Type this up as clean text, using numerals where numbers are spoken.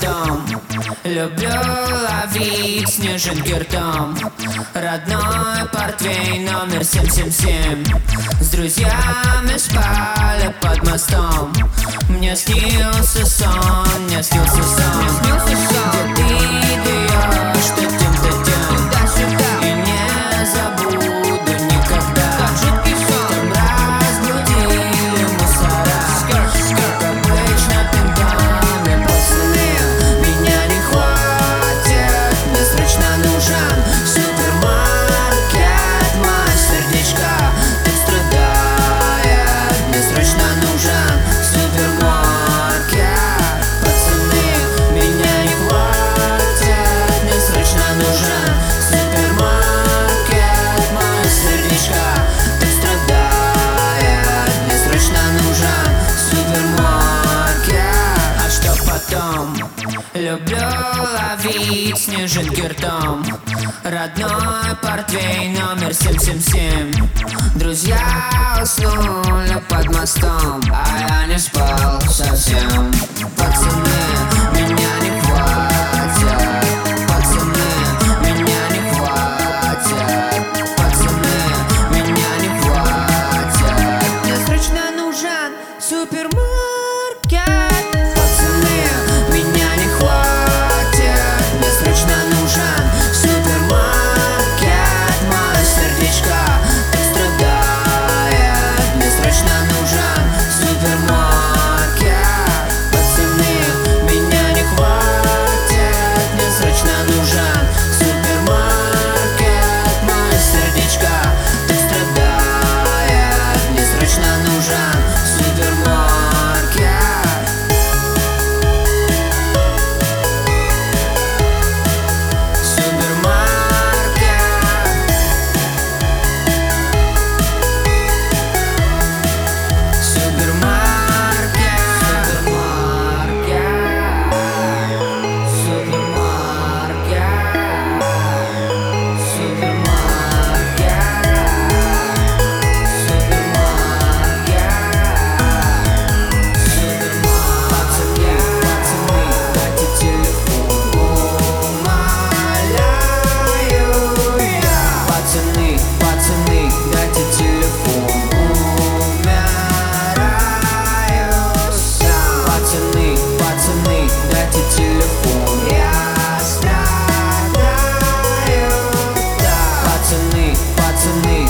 потом. Люблю ловить снежинки ртом. Родной портвейн номер 777. С друзьями спали под мостом. Мне снился сон, мне снился сон. Где ты даешь, что тем, то тем. И не забуду никогда. Там разбудили мусора. Как обычно пинками, пацаны. Меня не хватит, мне срочно нужен супермаркет. Мое сердечко так страдает. Мне срочно нужен супермаркет. Пацаны, меня не хватит, мне срочно нужен супермаркет. Мое сердечко так страдает. Мне срочно нужен супермаркет. А что потом? Люблю ловить снежинки ртом. Родной портвейн номер 777. Друзья уснули под мостом, а я не спал совсем. Пацаны, меня не хватит. Пацаны, меня не хватит. Пацаны, меня не хватит. Мне срочно нужен супермаркет. Пацаны, меня не хватит. Мне срочно нужен супермаркет. Мое сердечко так страдает. Мне срочно нужен супермаркет. Пацаны, меня не хватит. Мне срочно нужен супермаркет. Мое сердечко так страдает. Мне срочно нужен супермаркет. Пацаны, дайте телефон, умираю сам. Пацаны, дайте телефон, я страдаю. Пацаны,